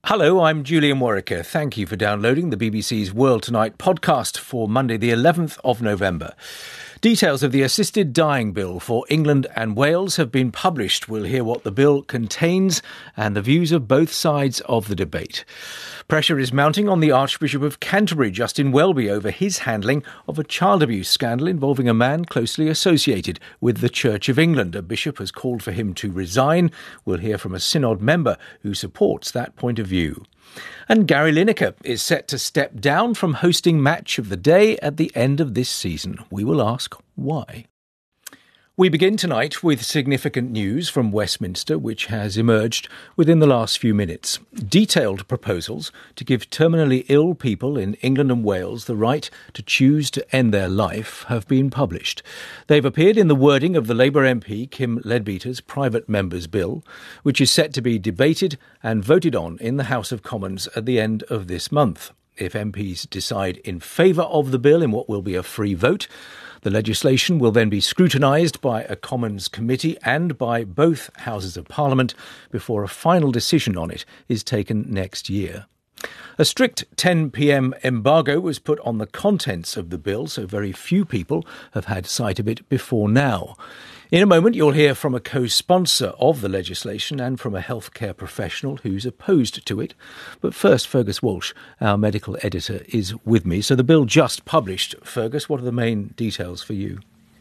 Hello, I'm Julian Warwicker. Thank you for downloading the BBC's World Tonight podcast for Monday the 11th of November. Details of the assisted dying bill for England and Wales have been published. We'll hear what the bill contains and the views of both sides of the debate. Pressure is mounting on the Archbishop of Canterbury, Justin Welby, over his handling of a child abuse scandal involving a man closely associated with the Church of England. A bishop has called for him to resign. We'll hear from a synod member who supports that point of view. And Gary Lineker is set to step down from hosting Match of the Day at the end of this season. We will ask why. We begin tonight with significant news from Westminster, which has emerged within the last few minutes. Detailed proposals to give terminally ill people in England and Wales the right to choose to end their life have been published. They've appeared in the wording of the Labour MP Kim Leadbeater's private member's bill, which is set to be debated and voted on in the House of Commons at the end of this month. If MPs decide in favour of the bill in what will be a free vote, the legislation will then be scrutinised by a Commons committee and by both Houses of Parliament before a final decision on it is taken next year. A strict 10 p.m. embargo was put on the contents of the bill, so very few people have had sight of it before now. In a moment, you'll hear from a co-sponsor of the legislation and from a healthcare professional who's opposed to it. But first, Fergus Walsh, our medical editor, is with me. So the bill just published. Fergus, what are the main details for you?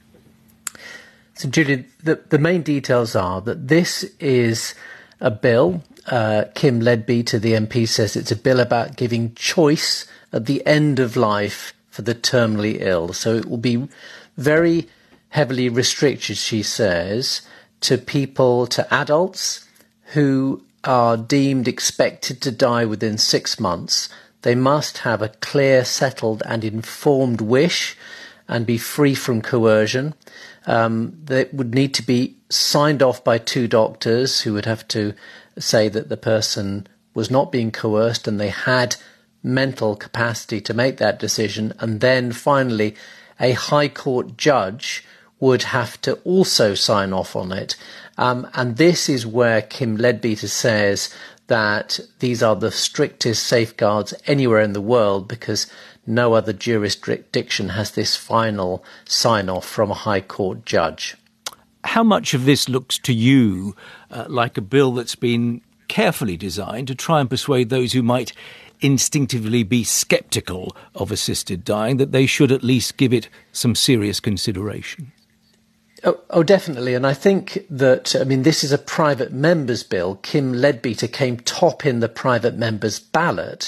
So, Julian, the main details are that this is a bill. Kim Leadbeater, the MP, says it's a bill about giving choice at the end of life for the terminally ill. So it will be very heavily restricted, she says, to adults who are deemed expected to die within 6 months. They must have a clear, settled and informed wish and be free from coercion. They would need to be signed off by 2 doctors who would have to say that the person was not being coerced and they had mental capacity to make that decision. And then finally, a High Court judge would have to also sign off on it. And this is where Kim Leadbeater says that these are the strictest safeguards anywhere in the world because no other jurisdiction has this final sign-off from a High Court judge. How much of this looks to you like a bill that's been carefully designed to try and persuade those who might instinctively be sceptical of assisted dying that they should at least give it some serious consideration? Oh, definitely. And I think that, this is a private member's bill. Kim Leadbeater came top in the private member's ballot.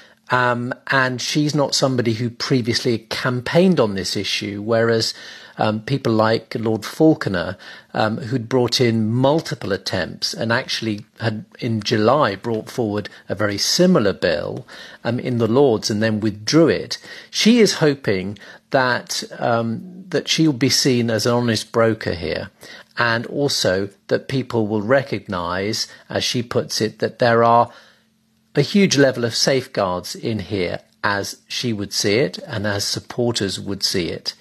And she's not somebody who previously campaigned on this issue, whereas people like Lord Falconer, who'd brought in multiple attempts and actually had in July brought forward a very similar bill in the Lords and then withdrew it. She is hoping that that she'll be seen as an honest broker here, and also that people will recognise, as she puts it, that there are a huge level of safeguards in here as she would see it and as supporters would see it.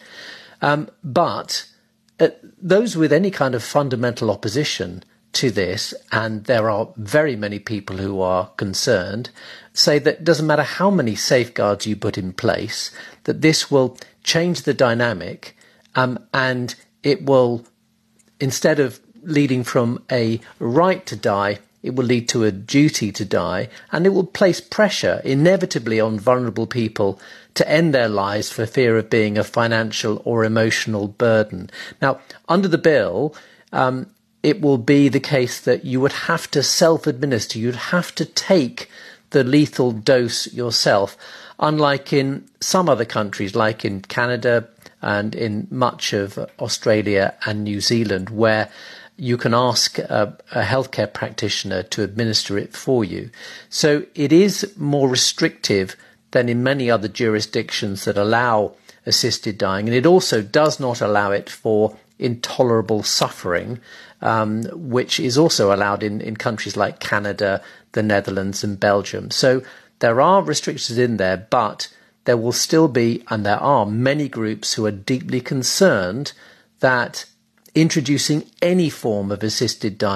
But those with any kind of fundamental opposition to this, and there are very many people who are concerned, say that it doesn't matter how many safeguards you put in place, that this will change the dynamic, and it will, instead of leading from a right to die, it will lead to a duty to die, and it will place pressure inevitably on vulnerable people to end their lives for fear of being a financial or emotional burden. Now, under the bill, it will be the case that you would have to self-administer. You'd have to take the lethal dose yourself, unlike in some other countries, like in Canada and in much of Australia and New Zealand, where you can ask a healthcare practitioner to administer it for you. So it is more restrictive than in many other jurisdictions that allow assisted dying. And it also does not allow it for intolerable suffering, which is also allowed in countries like Canada, the Netherlands and Belgium. So there are restrictions in there, but there will still be, and there are many groups who are deeply concerned that introducing any form of assisted dying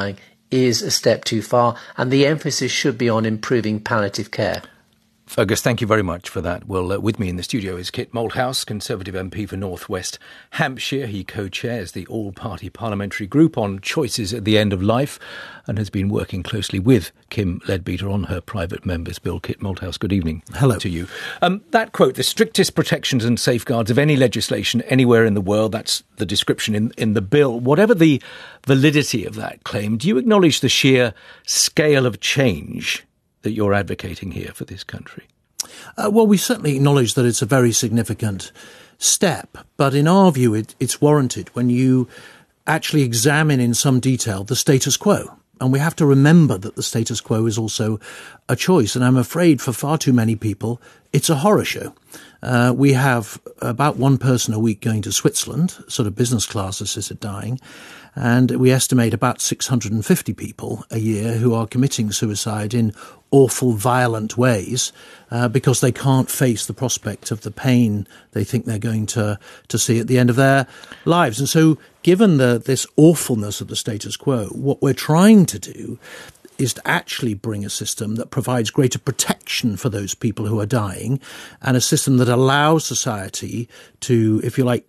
is a step too far, and the emphasis should be on improving palliative care. Fergus, thank you very much for that. Well, with me in the studio is Kit Malthouse, Conservative MP for North West Hampshire. He co-chairs the all-party parliamentary group on choices at the end of life and has been working closely with Kim Leadbeater on her private member's bill. Kit Malthouse, good evening. Hello. To you. That quote, the strictest protections and safeguards of any legislation anywhere in the world, that's the description in the bill. Whatever the validity of that claim, do you acknowledge the sheer scale of change that you're advocating here for this country? Well, we certainly acknowledge that it's a very significant step, but in our view, it's warranted when you actually examine in some detail the status quo. And we have to remember that the status quo is also a choice. And I'm afraid for far too many people, it's a horror show. We have about one person a week going to Switzerland, sort of business class assisted dying. And we estimate about 650 people a year who are committing suicide in awful, violent ways because they can't face the prospect of the pain they think they're going to see at the end of their lives. And so given this awfulness of the status quo, what we're trying to do is to actually bring a system that provides greater protection for those people who are dying and a system that allows society to, if you like,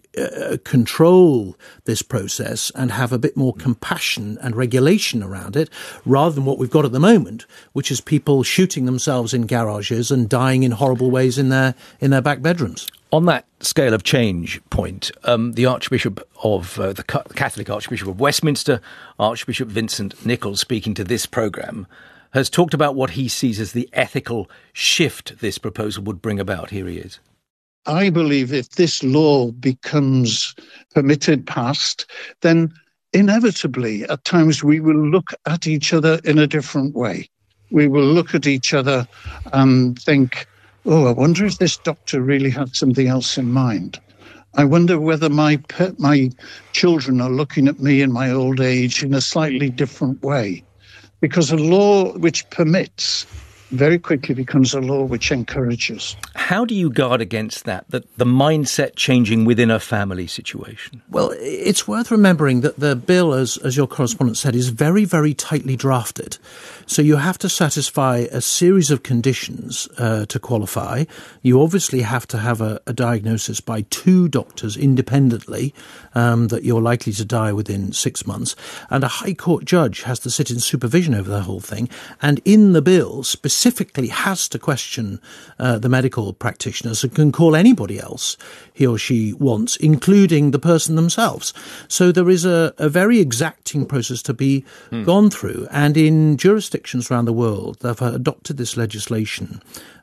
control this process and have a bit more compassion and regulation around it rather than what we've got at the moment, which is people shooting themselves in garages and dying in horrible ways in their back bedrooms. On that scale of change point, the Archbishop of the Catholic Archbishop of Westminster, Archbishop Vincent Nichols, speaking to this programme, has talked about what he sees as the ethical shift this proposal would bring about. Here he is. I believe if this law becomes permitted, passed, then inevitably at times we will look at each other in a different way. We will look at each other and think, oh, I wonder if this doctor really had something else in mind. I wonder whether my children are looking at me in my old age in a slightly different way. Because a law which permits very quickly becomes a law which encourages. How do you guard against that the mindset changing within a family situation? Well, it's worth remembering that the bill, as your correspondent said, is very, very tightly drafted. So you have to satisfy a series of conditions to qualify. You obviously have to have a diagnosis by two doctors independently that you're likely to die within 6 months. And a High Court judge has to sit in supervision over the whole thing. And in the bill, specifically has to question the medical practitioners and can call anybody else he or she wants, including the person themselves. So there is a very exacting process to be gone through. And in jurisdictions around the world that have adopted this legislation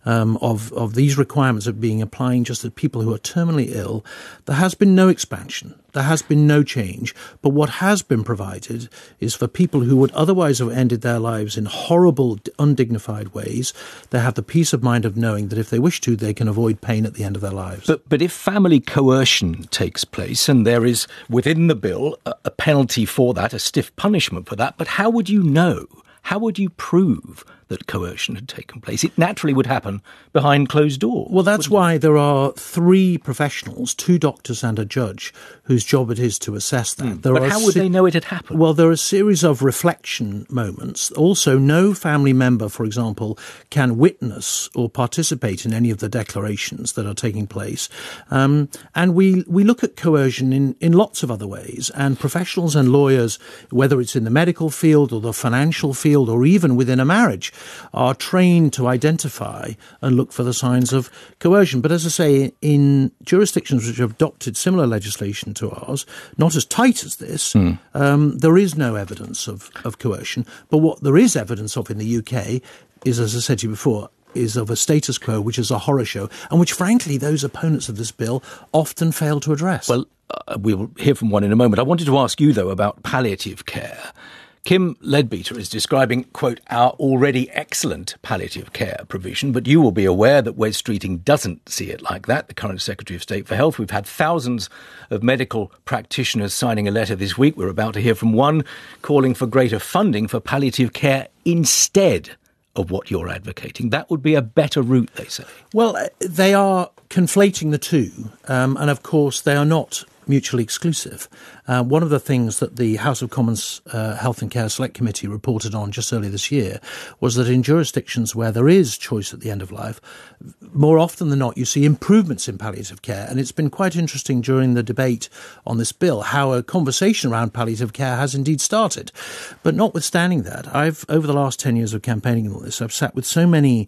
of these requirements of being applying just to people who are terminally ill, there has been no expansion. There has been no change. But what has been provided is for people who would otherwise have ended their lives in horrible, undignified ways, they have the peace of mind of knowing that if they wish to, they can avoid pain at the end of their lives. But if family coercion takes place, and there is within the bill a penalty for that, a stiff punishment for that, but how would you know? How would you prove that coercion had taken place? It naturally would happen behind closed doors. Well, that's why there are three professionals, two doctors and a judge, whose job it is to assess that. But how would they know it had happened? Well, there are a series of reflection moments. Also, no family member, for example, can witness or participate in any of the declarations that are taking place. And we look at coercion in lots of other ways. And professionals and lawyers, whether it's in the medical field or the financial field or even within a marriage, are trained to identify and look for the signs of coercion. But as I say, in jurisdictions which have adopted similar legislation to ours, not as tight as this, there is no evidence of coercion. But what there is evidence of in the UK is, as I said to you before, is of a status quo which is a horror show and which, frankly, those opponents of this bill often fail to address. Well, we'll hear from one in a moment. I wanted to ask you, though, about palliative care. Kim Leadbeater is describing, quote, our already excellent palliative care provision, but you will be aware that Wes Streeting doesn't see it like that, the current Secretary of State for Health. We've had thousands of medical practitioners signing a letter this week. We're about to hear from one calling for greater funding for palliative care instead of what you're advocating. That would be a better route, they say. Well, they are conflating the two, and of course they are not mutually exclusive. One of the things that the House of Commons Health and Care Select Committee reported on just earlier this year was that in jurisdictions where there is choice at the end of life, more often than not, you see improvements in palliative care. And it's been quite interesting during the debate on this bill how a conversation around palliative care has indeed started. But notwithstanding that, over the last 10 years of campaigning on this, I've sat with so many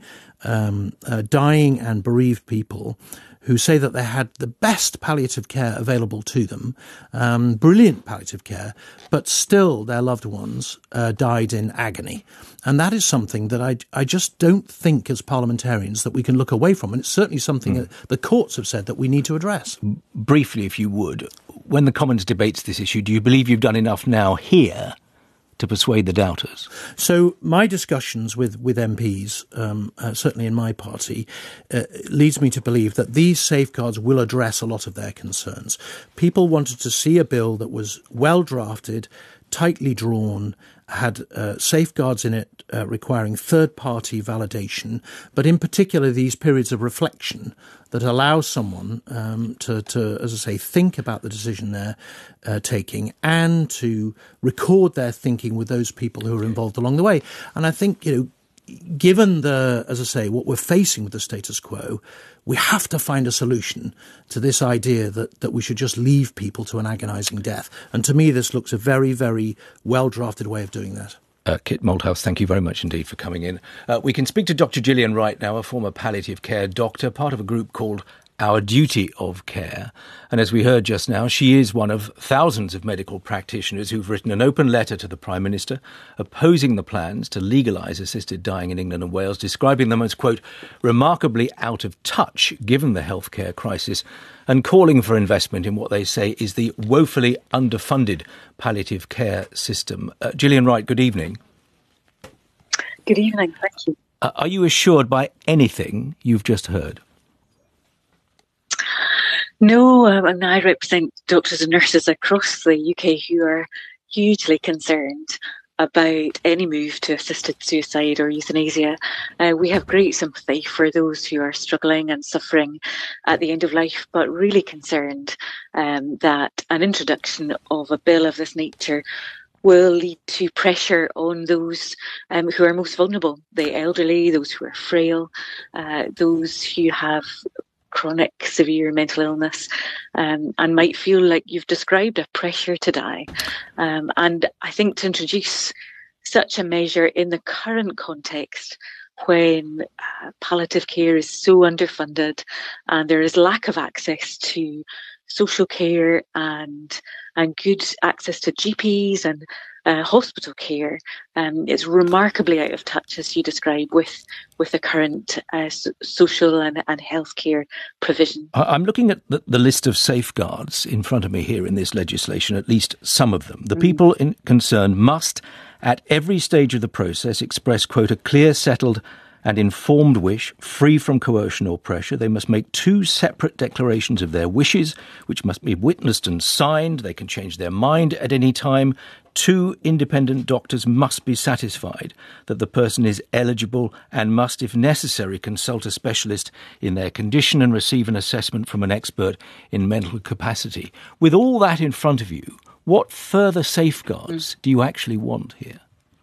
dying and bereaved people who say that they had the best palliative care available to them, brilliant palliative care, but still their loved ones died in agony. And that is something that I just don't think as parliamentarians that we can look away from. And it's certainly something that the courts have said that we need to address. Briefly, if you would, when the Commons debates this issue, do you believe you've done enough now here to persuade the doubters? So my discussions with MPs, certainly in my party, leads me to believe that these safeguards will address a lot of their concerns. People wanted to see a bill that was well drafted, tightly drawn, had safeguards in it requiring third-party validation, but in particular these periods of reflection that allow someone to, as I say, think about the decision they're taking and to record their thinking with those people who are involved along the way. And I think, given as I say, what we're facing with the status quo, we have to find a solution to this idea that we should just leave people to an agonising death. And to me, this looks a very, very well-drafted way of doing that. Kit Malthouse, thank you very much indeed for coming in. We can speak to Dr. Gillian Wright now, a former palliative care doctor, part of a group called Our Duty of Care. And as we heard just now, she is one of thousands of medical practitioners who've written an open letter to the Prime Minister opposing the plans to legalise assisted dying in England and Wales, describing them as, quote, remarkably out of touch given the healthcare crisis, and calling for investment in what they say is the woefully underfunded palliative care system. Gillian Wright, good evening. Good evening, thank you. Are you assured by anything you've just heard? No, and I represent doctors and nurses across the UK who are hugely concerned about any move to assisted suicide or euthanasia. We have great sympathy for those who are struggling and suffering at the end of life, but really concerned that an introduction of a bill of this nature will lead to pressure on those who are most vulnerable, the elderly, those who are frail, those who have chronic, severe mental illness, and might feel like you've described a pressure to die. And I think to introduce such a measure in the current context, when palliative care is so underfunded and there is lack of access to social care and good access to GPs and hospital care, it's remarkably out of touch, as you describe, with the current social and healthcare provision. I'm looking at the list of safeguards in front of me here in this legislation, at least some of them. The people concerned must, at every stage of the process, express, quote, a clear, settled and informed wish, free from coercion or pressure. They must make 2 separate declarations of their wishes, which must be witnessed and signed. They can change their mind at any time. 2 independent doctors must be satisfied that the person is eligible and must, if necessary, consult a specialist in their condition and receive an assessment from an expert in mental capacity. With all that in front of you, what further safeguards do you actually want here?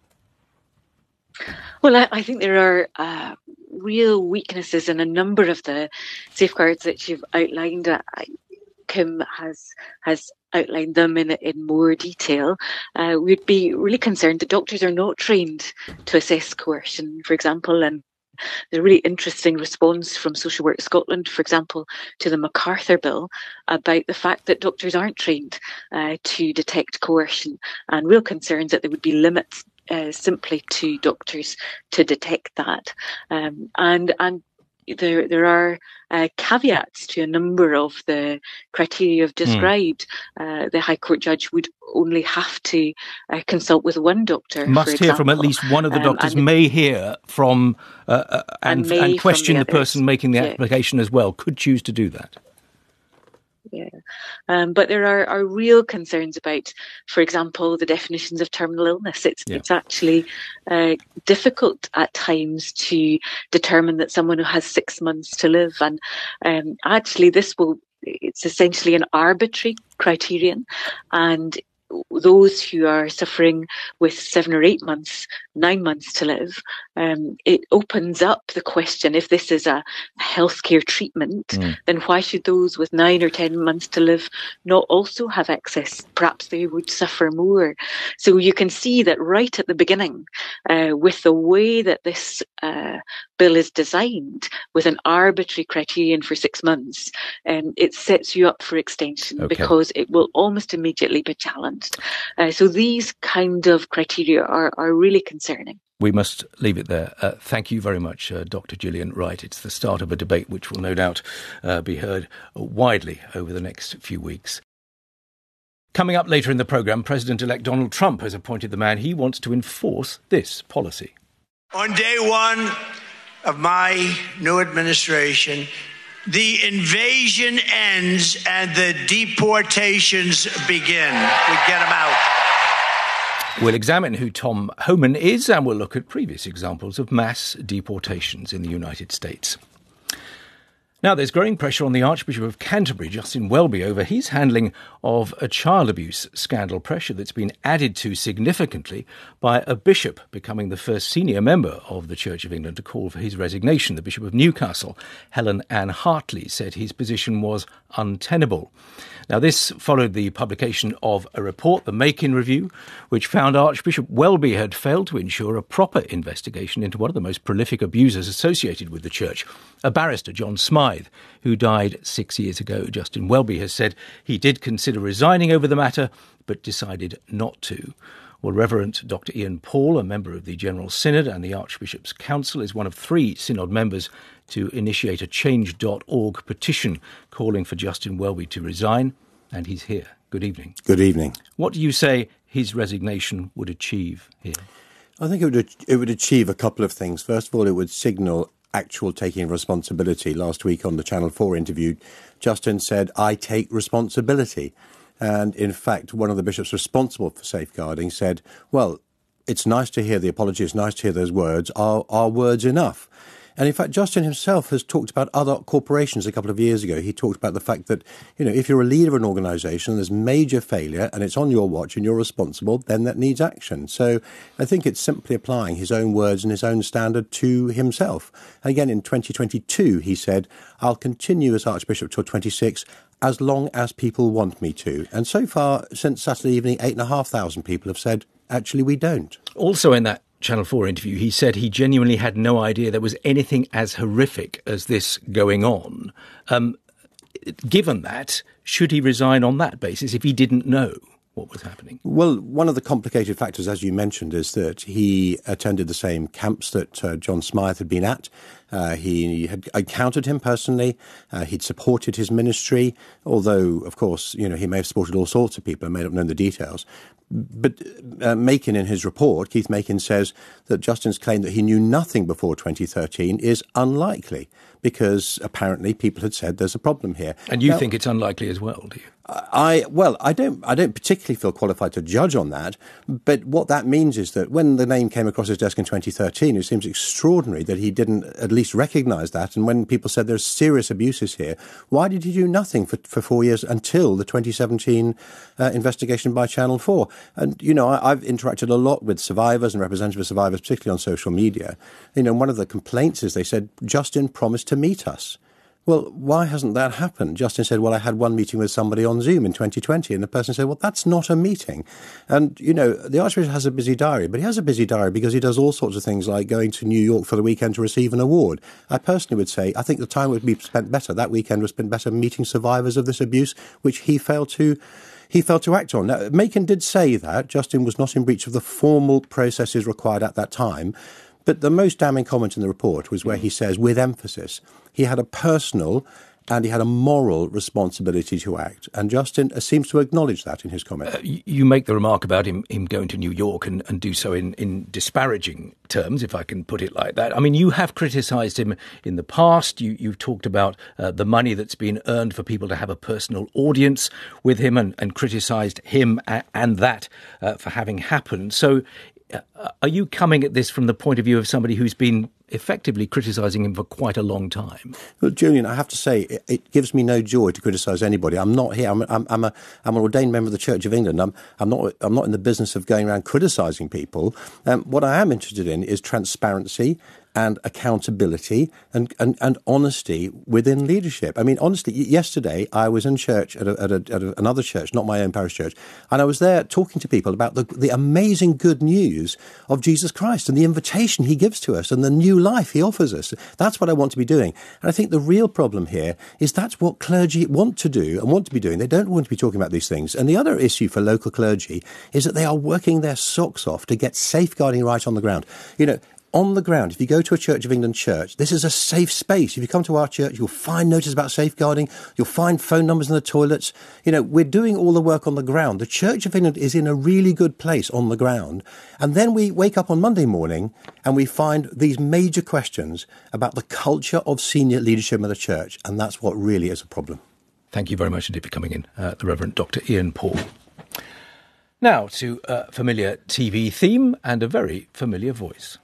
Well, I think there are real weaknesses in a number of the safeguards that you've outlined. Kim has outlined them in more detail. We'd be really concerned that doctors are not trained to assess coercion, for example, and the really interesting response from Social Work Scotland, for example, to the MacArthur Bill about the fact that doctors aren't trained to detect coercion, and real concerns that there would be limits simply to doctors to detect that. And there are caveats to a number of the criteria you've described. The High Court judge would only have to consult with one doctor. Must hear from at least one of the doctors, may hear from and question the person making the application as well, could choose to do that. But there are real concerns about, for example, the definitions of terminal illness. It's actually difficult at times to determine that someone who has 6 months to live, and actually it's essentially an arbitrary criterion, and those who are suffering with 7 or 8 months, 9 months to live, it opens up the question, if this is a healthcare treatment, then why should those with 9 or 10 months to live not also have access? Perhaps they would suffer more. So you can see that right at the beginning, with the way that this bill is designed, with an arbitrary criterion for 6 months, it sets you up for extension because it will almost immediately be challenged. So these kind of criteria are really concerning. We must leave it there. Thank you very much, Dr. Gillian Wright. It's the start of a debate which will no doubt be heard widely over the next few weeks. Coming up later in the programme, President-elect Donald Trump has appointed the man he wants to enforce this policy. On day one of my new administration, the invasion ends and the deportations begin. We get them out. We'll examine who Tom Homan is, and we'll look at previous examples of mass deportations in the United States. Now, there's growing pressure on the Archbishop of Canterbury, Justin Welby, over his handling of a child abuse scandal, pressure that's been added to significantly by a bishop becoming the first senior member of the Church of England to call for his resignation. The Bishop of Newcastle, Helen Ann Hartley, said his position was untenable. Now, this followed the publication of a report, the Makin Review, which found Archbishop Welby had failed to ensure a proper investigation into one of the most prolific abusers associated with the church, a barrister, John Smythe, who died 6 years ago. Justin Welby has said he did consider resigning over the matter, but decided not to. Well, Reverend Dr. Ian Paul, a member of the General Synod and the Archbishop's Council, is one of 3 Synod members to initiate a Change.org petition calling for Justin Welby to resign, and he's here. Good evening. Good evening. What do you say his resignation would achieve here? I think it would achieve a couple of things. First of all, it would signal actual taking responsibility. Last week on the Channel 4 interview, Justin said, "I take responsibility." And in fact, one of the bishops responsible for safeguarding said, well, it's nice to hear the apology, it's nice to hear those words. Are words enough? And in fact, Justin himself has talked about other corporations a couple of years ago. He talked about the fact that, if you're a leader of an organisation and there's major failure and it's on your watch and you're responsible, then that needs action. So I think it's simply applying his own words and his own standard to himself. And again, in 2022, he said, I'll continue as Archbishop till 26 as long as people want me to. And so far, since Saturday evening, 8,500 people have said, actually, we don't. Also in that Channel 4 interview, he said he genuinely had no idea there was anything as horrific as this going on. Given that, should he resign on that basis if he didn't know what was happening? Well, one of the complicated factors, as you mentioned, is that he attended the same camps that John Smythe had been at. He had encountered him personally. He'd supported his ministry, although, of course, he may have supported all sorts of people and may not have known the details. But Makin, in his report, Keith Makin, says that Justin's claim that he knew nothing before 2013 is unlikely because apparently people had said there's a problem here. And you think it's unlikely as well, do you? I don't particularly feel qualified to judge on that, but what that means is that when the name came across his desk in 2013, it seems extraordinary that he didn't at least recognise that. And when people said there's serious abuses here, why did he do nothing for 4 years until the 2017 investigation by Channel 4? And, I've interacted a lot with survivors and representatives of survivors, particularly on social media. One of the complaints is they said, Justin promised to meet us. Well, why hasn't that happened? Justin said, well, I had one meeting with somebody on Zoom in 2020. And the person said, well, that's not a meeting. And, the Archbishop has a busy diary, but he has a busy diary because he does all sorts of things like going to New York for the weekend to receive an award. I personally would say, I think the time would be spent better. That weekend was spent better meeting survivors of this abuse, which he failed to act on. Now, Makin did say that Justin was not in breach of the formal processes required at that time. But the most damning comment in the report was where he says, with emphasis, he had a personal and he had a moral responsibility to act. And Justin seems to acknowledge that in his comment. You make the remark about him going to New York and do so in disparaging terms, if I can put it like that. I mean, you have criticised him in the past. You've talked about the money that's been earned for people to have a personal audience with him and criticised him and that for having happened. So are you coming at this from the point of view of somebody who's been effectively criticising him for quite a long time? Well, Julian, I have to say, it gives me no joy to criticise anybody. I'm not here. I'm an ordained member of the Church of England. I'm not in the business of going around criticising people. What I am interested in is transparency and accountability and honesty within leadership. I mean, honestly, yesterday I was in church at another church, not my own parish church, and I was there talking to people about the amazing good news of Jesus Christ and the invitation he gives to us and the new life he offers us. That's what I want to be doing. And I think the real problem here is that's what clergy want to do and want to be doing. They don't want to be talking about these things. And the other issue for local clergy is that they are working their socks off to get safeguarding right on the ground. You know, on the ground, if you go to a Church of England church, this is a safe space. If you come to our church, you'll find notice about safeguarding. You'll find phone numbers in the toilets. You know, we're doing all the work on the ground. The Church of England is in a really good place on the ground. And then we wake up on Monday morning and we find these major questions about the culture of senior leadership of the church. And that's what really is a problem. Thank you very much indeed for coming in, the Reverend Dr. Ian Paul. Now to a familiar TV theme and a very familiar voice.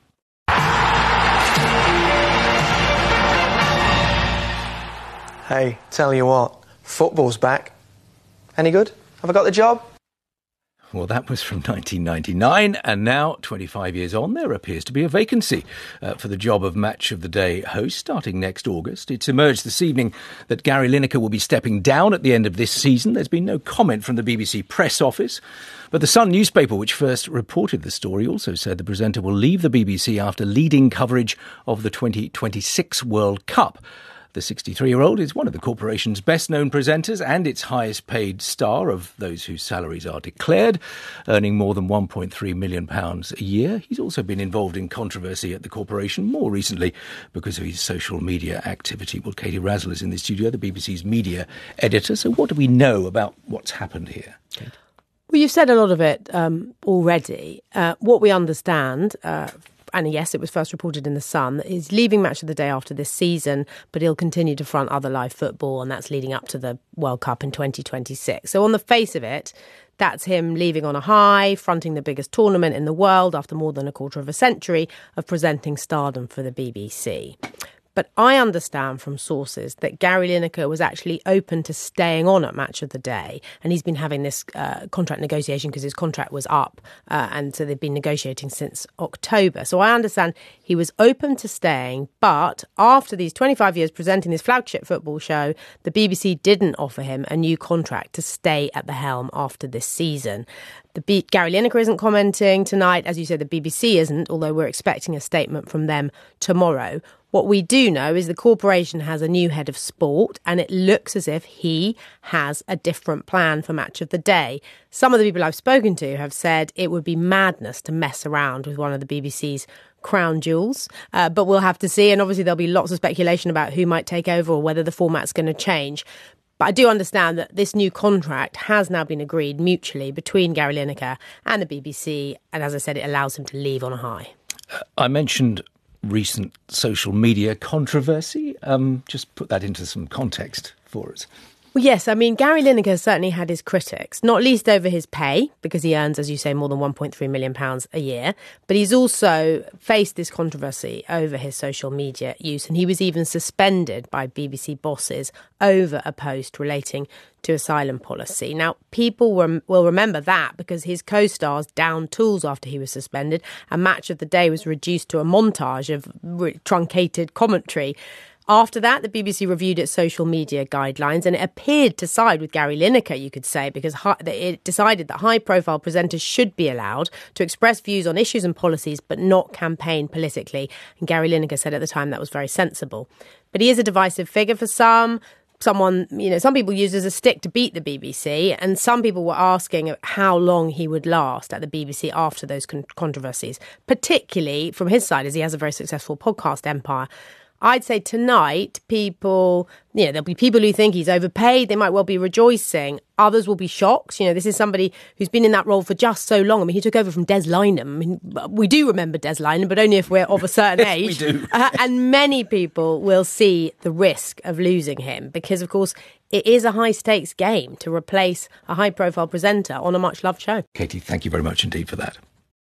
Hey, tell you what, football's back. Any good? Have I got the job? Well, that was from 1999, and now, 25 years on, there appears to be a vacancy for the job of Match of the Day host starting next August. It's emerged this evening that Gary Lineker will be stepping down at the end of this season. There's been no comment from the BBC press office, but the Sun newspaper, which first reported the story, also said the presenter will leave the BBC after leading coverage of the 2026 World Cup. The 63-year-old is one of the corporation's best-known presenters and its highest-paid star of those whose salaries are declared, earning more than £1.3 million a year. He's also been involved in controversy at the corporation, more recently because of his social media activity. Well, Katie Razzle is in the studio, the BBC's media editor. So what do we know about what's happened here? Kate? Well, you've said a lot of it already. What we understand... and yes, it was first reported in The Sun, is leaving Match of the Day after this season, but he'll continue to front other live football, and that's leading up to the World Cup in 2026. So on the face of it, that's him leaving on a high, fronting the biggest tournament in the world after more than a quarter of a century of presenting stardom for the BBC. But I understand from sources that Gary Lineker was actually open to staying on at Match of the Day. And he's been having this contract negotiation because his contract was up. And so they've been negotiating since October. So I understand he was open to staying. But after these 25 years presenting this flagship football show, the BBC didn't offer him a new contract to stay at the helm after this season. Gary Lineker isn't commenting tonight. As you said, the BBC isn't, although we're expecting a statement from them tomorrow. What we do know is the corporation has a new head of sport, and it looks as if he has a different plan for Match of the Day. Some of the people I've spoken to have said it would be madness to mess around with one of the BBC's crown jewels, but we'll have to see. And obviously there'll be lots of speculation about who might take over or whether the format's going to change. But I do understand that this new contract has now been agreed mutually between Gary Lineker and the BBC. And as I said, it allows him to leave on a high. I mentioned recent social media controversy. Just put that into some context for us. Well, yes, I mean, Gary Lineker certainly had his critics, not least over his pay, because he earns, as you say, more than £1.3 million a year. But he's also faced this controversy over his social media use, and he was even suspended by BBC bosses over a post relating to asylum policy. Now, people will remember that because his co-stars downed tools after he was suspended, and Match of the Day was reduced to a montage of truncated commentary. After that, the BBC reviewed its social media guidelines and it appeared to side with Gary Lineker, you could say, because it decided that high-profile presenters should be allowed to express views on issues and policies but not campaign politically. And Gary Lineker said at the time that was very sensible. But he is a divisive figure for some. Some people use as a stick to beat the BBC, and some people were asking how long he would last at the BBC after those controversies, particularly from his side, as he has a very successful podcast empire. I'd say tonight, there'll be people who think he's overpaid. They might well be rejoicing. Others will be shocked. This is somebody who's been in that role for just so long. I mean, he took over from Des Lynam. We do remember Des Lynam, but only if we're of a certain age. We do. And many people will see the risk of losing him because, of course, it is a high-stakes game to replace a high-profile presenter on a much-loved show. Katie, thank you very much indeed for that.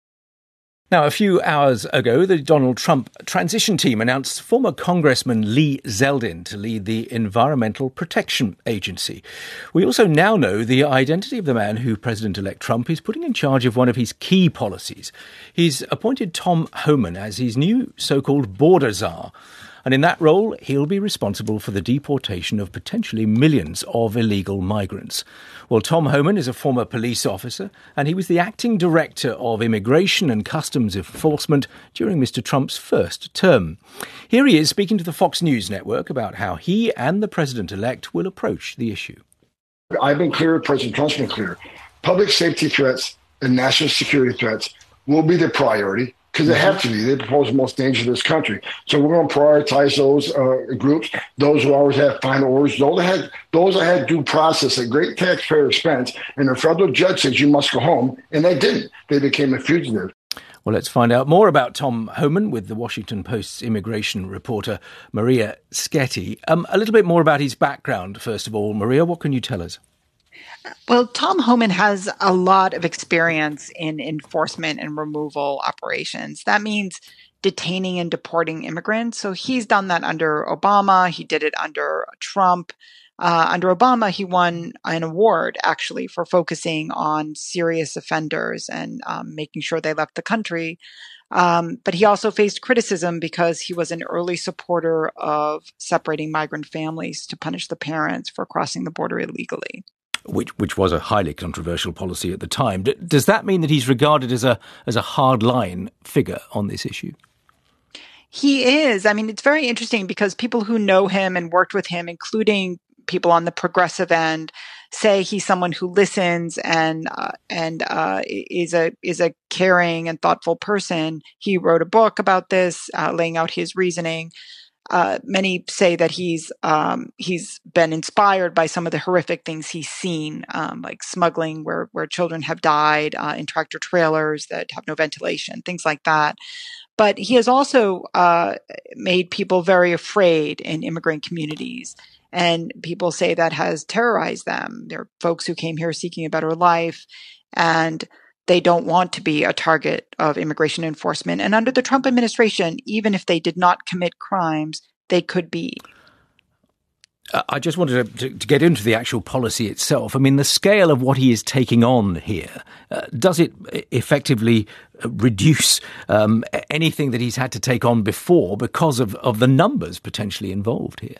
Now, a few hours ago, the Donald Trump transition team announced former Congressman Lee Zeldin to lead the Environmental Protection Agency. We also now know the identity of the man who President-elect Trump is putting in charge of one of his key policies. He's appointed Tom Homan as his new so-called border czar. And in that role, he'll be responsible for the deportation of potentially millions of illegal migrants. Well, Tom Homan is a former police officer, and he was the acting director of Immigration and Customs Enforcement during Mr. Trump's first term. Here he is speaking to the Fox News network about how he and the president-elect will approach the issue. I've been clear, President Trump's been clear. Public safety threats and national security threats will be the priority. Because they have to be. They pose the most danger to this country. So we're going to prioritize those groups, those who always have final orders, those that had due process at great taxpayer expense. And the federal judge says you must go home, and they didn't. They became a fugitive. Well, let's find out more about Tom Homan with the Washington Post's immigration reporter, Maria Schetti. A little bit more about his background, first of all. Maria, what can you tell us? Well, Tom Homan has a lot of experience in enforcement and removal operations. That means detaining and deporting immigrants. So he's done that under Obama. He did it under Trump. Under Obama, he won an award, actually, for focusing on serious offenders and making sure they left the country. But he also faced criticism because he was an early supporter of separating migrant families to punish the parents for crossing the border illegally. Which was a highly controversial policy at the time. Does that mean that he's regarded as a hardline figure on this issue? He is. I mean, it's very interesting because people who know him and worked with him, including people on the progressive end, say he's someone who listens and is a caring and thoughtful person. He wrote a book about this, laying out his reasoning. Many say that he's been inspired by some of the horrific things he's seen, like smuggling where children have died in tractor trailers that have no ventilation, things like that. But he has also made people very afraid in immigrant communities. And people say that has terrorized them. There are folks who came here seeking a better life, and they don't want to be a target of immigration enforcement. And under the Trump administration, even if they did not commit crimes, they could be. I just wanted to get into the actual policy itself. I mean, the scale of what he is taking on here, does it effectively reduce anything that he's had to take on before because of the numbers potentially involved here?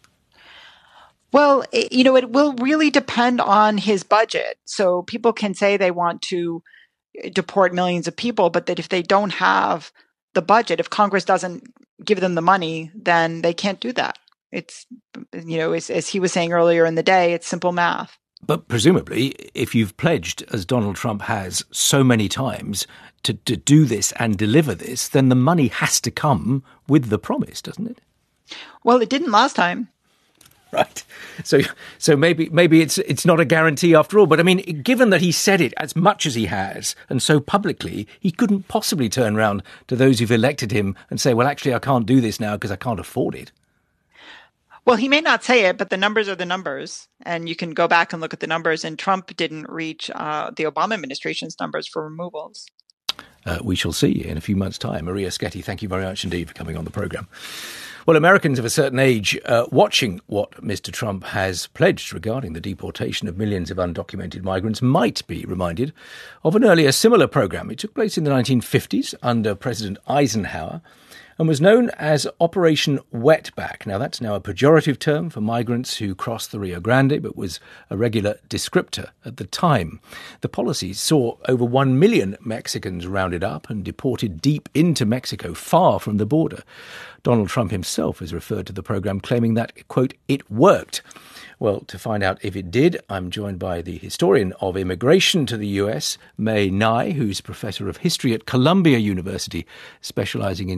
Well, it will really depend on his budget. So people can say they want to deport millions of people, but that if they don't have the budget, if Congress doesn't give them the money, then they can't do that. It's, as he was saying earlier in the day, it's simple math. But presumably, if you've pledged, as Donald Trump has so many times, to do this and deliver this, then the money has to come with the promise, doesn't it? Well, it didn't last time. Right. So maybe it's not a guarantee after all. But I mean, given that he said it as much as he has and so publicly, he couldn't possibly turn around to those who've elected him and say, well, actually, I can't do this now because I can't afford it. Well, he may not say it, but the numbers are the numbers. And you can go back and look at the numbers. And Trump didn't reach the Obama administration's numbers for removals. We shall see in a few months' time. Maria Schetti, thank you very much indeed for coming on the programme. Well, Americans of a certain age watching what Mr. Trump has pledged regarding the deportation of millions of undocumented migrants might be reminded of an earlier similar programme. It took place in the 1950s under President Eisenhower and was known as Operation Wetback. Now, that's now a pejorative term for migrants who crossed the Rio Grande, but was a regular descriptor at the time. The policy saw over 1 million Mexicans rounded up and deported deep into Mexico, far from the border. Donald Trump himself has referred to the programme, claiming that, quote, it worked. Well, to find out if it did, I'm joined by the historian of immigration to the US, May Nye, who's professor of history at Columbia University, specialising in studies of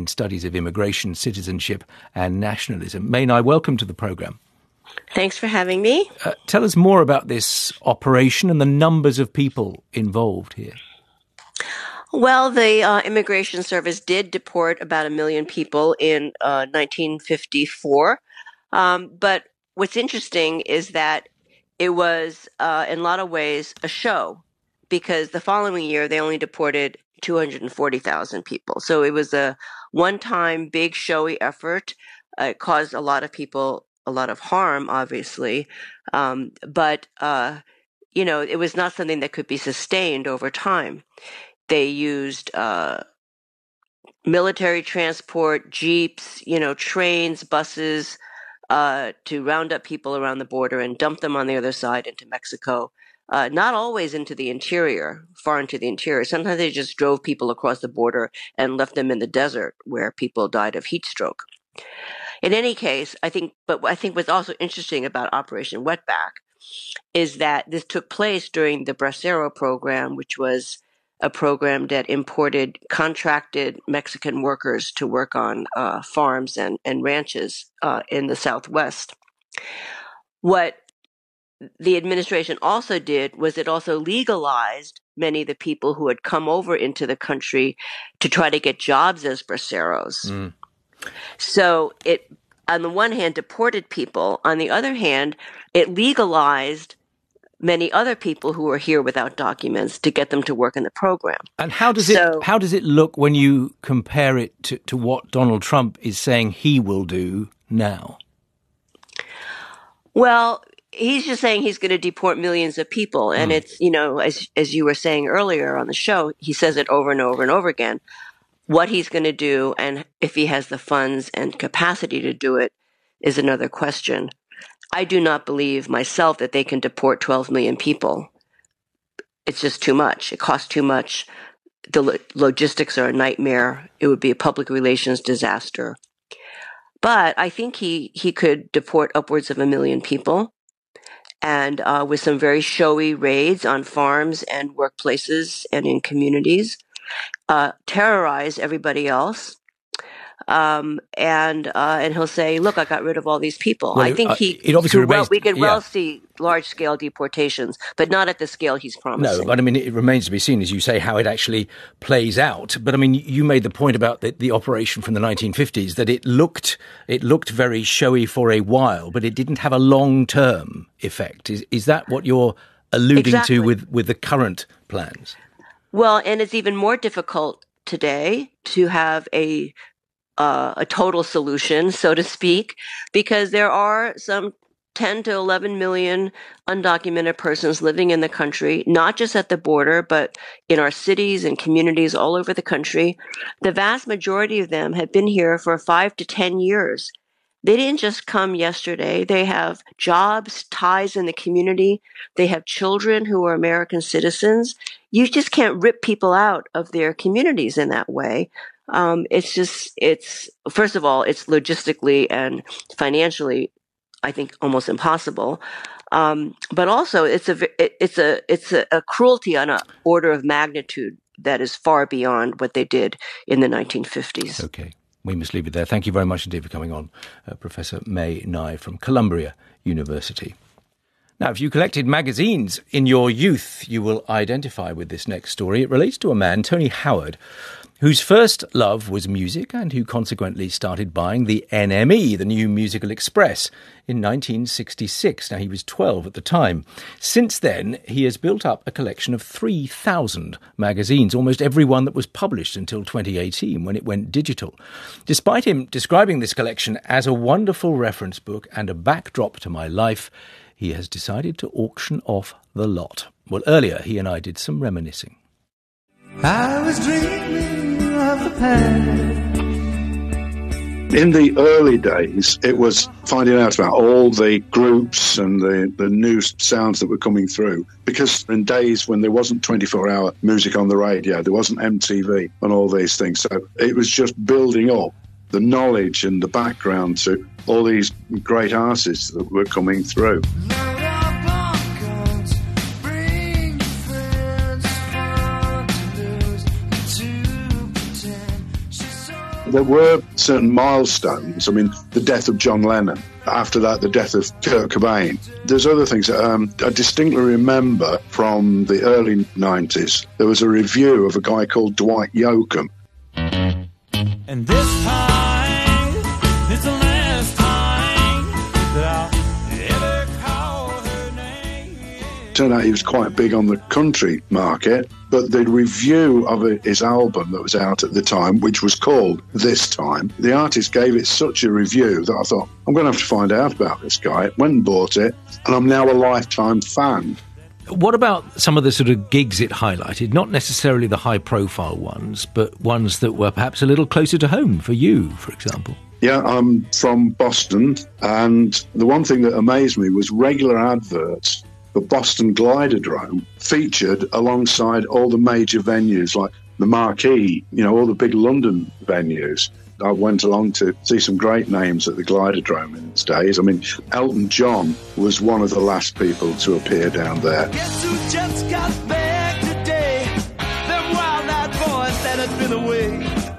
of Immigration, Citizenship and Nationalism. May Nai, welcome to the programme. Thanks for having me. Tell us more about this operation and the numbers of people involved here. Well, the Immigration Service did deport about 1 million people in 1954. But what's interesting is that it was, in a lot of ways, a show, because the following year they only deported 240,000 people. So it was a one-time big showy effort. It caused a lot of people a lot of harm, obviously, but it was not something that could be sustained over time. They used military transport, jeeps, trains, buses, to round up people around the border and dump them on the other side into Mexico. Not always into the interior, far into the interior. Sometimes they just drove people across the border and left them in the desert where people died of heat stroke. In any case, I think what's also interesting about Operation Wetback is that this took place during the Bracero program, which was a program that imported contracted Mexican workers to work on farms and ranches in the Southwest. What the administration also did was it also legalized many of the people who had come over into the country to try to get jobs as braceros. Mm. So it, on the one hand, deported people. On the other hand, it legalized many other people who were here without documents to get them to work in the program. And how does it look when you compare it to what Donald Trump is saying he will do now? Well, he's just saying he's going to deport millions of people. And it's, as you were saying earlier on the show, he says it over and over and over again. What he's going to do, and if he has the funds and capacity to do it, is another question. I do not believe myself that they can deport 12 million people. It's just too much. It costs too much. The logistics are a nightmare. It would be a public relations disaster. But I think he could deport upwards of 1 million people, and with some very showy raids on farms and workplaces and in communities. Terrorize everybody else, and he'll say, "Look, I got rid of all these people." Well, I think we could well see large-scale deportations, but not at the scale he's promising. No, but I mean, it remains to be seen, as you say, how it actually plays out. But I mean, you made the point about the operation from the 1950s that it looked very showy for a while, but it didn't have a long-term effect. Is that what you're alluding to with the current plans? Well, and it's even more difficult today to have a total solution, so to speak, because there are some 10 to 11 million undocumented persons living in the country, not just at the border, but in our cities and communities all over the country. The vast majority of them have been here for 5 to 10 years. They didn't just come yesterday. They have jobs, ties in the community. They have children who are American citizens. You just can't rip people out of their communities in that way. First of all, it's logistically and financially, I think, almost impossible. But also, it's a cruelty on an order of magnitude that is far beyond what they did in the 1950s. Okay. We must leave it there. Thank you very much indeed for coming on, Professor May Nai from Columbia University. Now, if you collected magazines in your youth, you will identify with this next story. It relates to a man, Tony Howard, whose first love was music and who consequently started buying the NME, the New Musical Express, in 1966. Now, he was 12 at the time. Since then, he has built up a collection of 3,000 magazines, almost every one that was published until 2018 when it went digital. Despite him describing this collection as a wonderful reference book and a backdrop to my life, he has decided to auction off the lot. Well, earlier he and I did some reminiscing. I was dreaming of the past. In the early days, it was finding out about all the groups and the new sounds that were coming through. Because in days when there wasn't 24-hour music on the radio, there wasn't MTV and all these things. So it was just building up the knowledge and the background to all these great artists that were coming through. There were certain milestones. I mean, the death of John Lennon. After that, the death of Kurt Cobain. There's other things that I distinctly remember from the early 90s. There was a review of a guy called Dwight Yoakam. And this time is the last time that I'll ever call her name. Turned out he was quite big on the country market, but the review of his album that was out at the time, which was called This Time, the artist gave it such a review that I thought, I'm going to have to find out about this guy. Went and bought it, and I'm now a lifetime fan. What about some of the sort of gigs it highlighted? Not necessarily the high-profile ones, but ones that were perhaps a little closer to home for you, for example. Yeah, I'm from Boston, and the one thing that amazed me was regular adverts for Boston Gliderdome featured alongside all the major venues like the Marquee, all the big London venues. I went along to see some great names at the Gliderdome in its days. I mean, Elton John was one of the last people to appear down there. Guess who just got back today? Them wild-eyed boys that had been away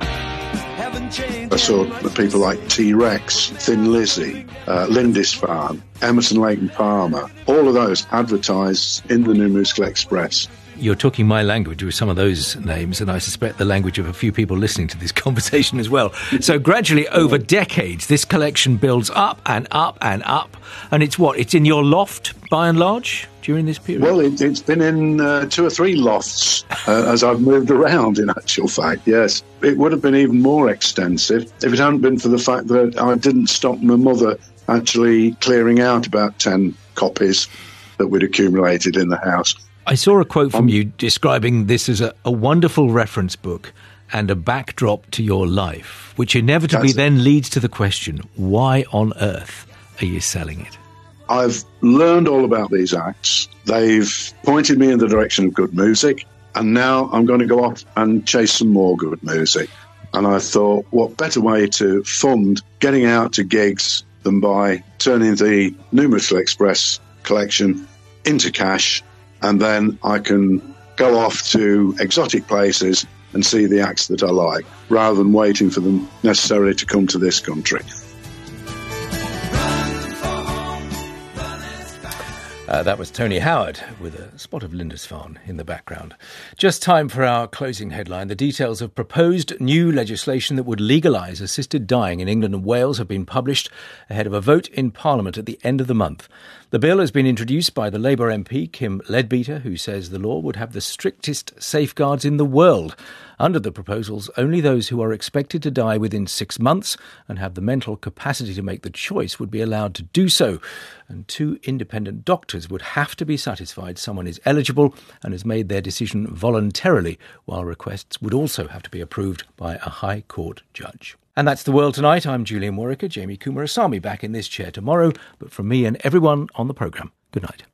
haven't changed. I saw people like T-Rex, Thin Lizzy, Lindisfarne, Emerson, Lake and Palmer. All of those advertised in the New Musical Express. You're talking my language with some of those names, and I suspect the language of a few people listening to this conversation as well. So gradually, over decades, this collection builds up and up and up. And it's what? It's in your loft, by and large, during this period? Well, it's been in 2 or 3 lofts as I've moved around, in actual fact, yes. It would have been even more extensive if it hadn't been for the fact that I didn't stop my mother actually clearing out about 10 copies that we'd accumulated in the house. I saw a quote from you describing this as a wonderful reference book and a backdrop to your life, which inevitably then leads to the question, why on earth are you selling it? I've learned all about these acts. They've pointed me in the direction of good music, and now I'm going to go off and chase some more good music. And I thought, what better way to fund getting out to gigs than by turning the New Musical Express collection into cash, and then I can go off to exotic places and see the acts that I like, rather than waiting for them necessarily to come to this country. That was Tony Howard with a spot of Lindisfarne in the background. Just time for our closing headline. The details of proposed new legislation that would legalise assisted dying in England and Wales have been published ahead of a vote in Parliament at the end of the month. The bill has been introduced by the Labour MP Kim Leadbeater, who says the law would have the strictest safeguards in the world. Under the proposals, only those who are expected to die within 6 months and have the mental capacity to make the choice would be allowed to do so. And 2 independent doctors would have to be satisfied someone is eligible and has made their decision voluntarily, while requests would also have to be approved by a High Court judge. And that's The World Tonight. I'm Julian Warwicker. Jamie Kumarasamy back in this chair tomorrow. But from me and everyone on the programme, good night.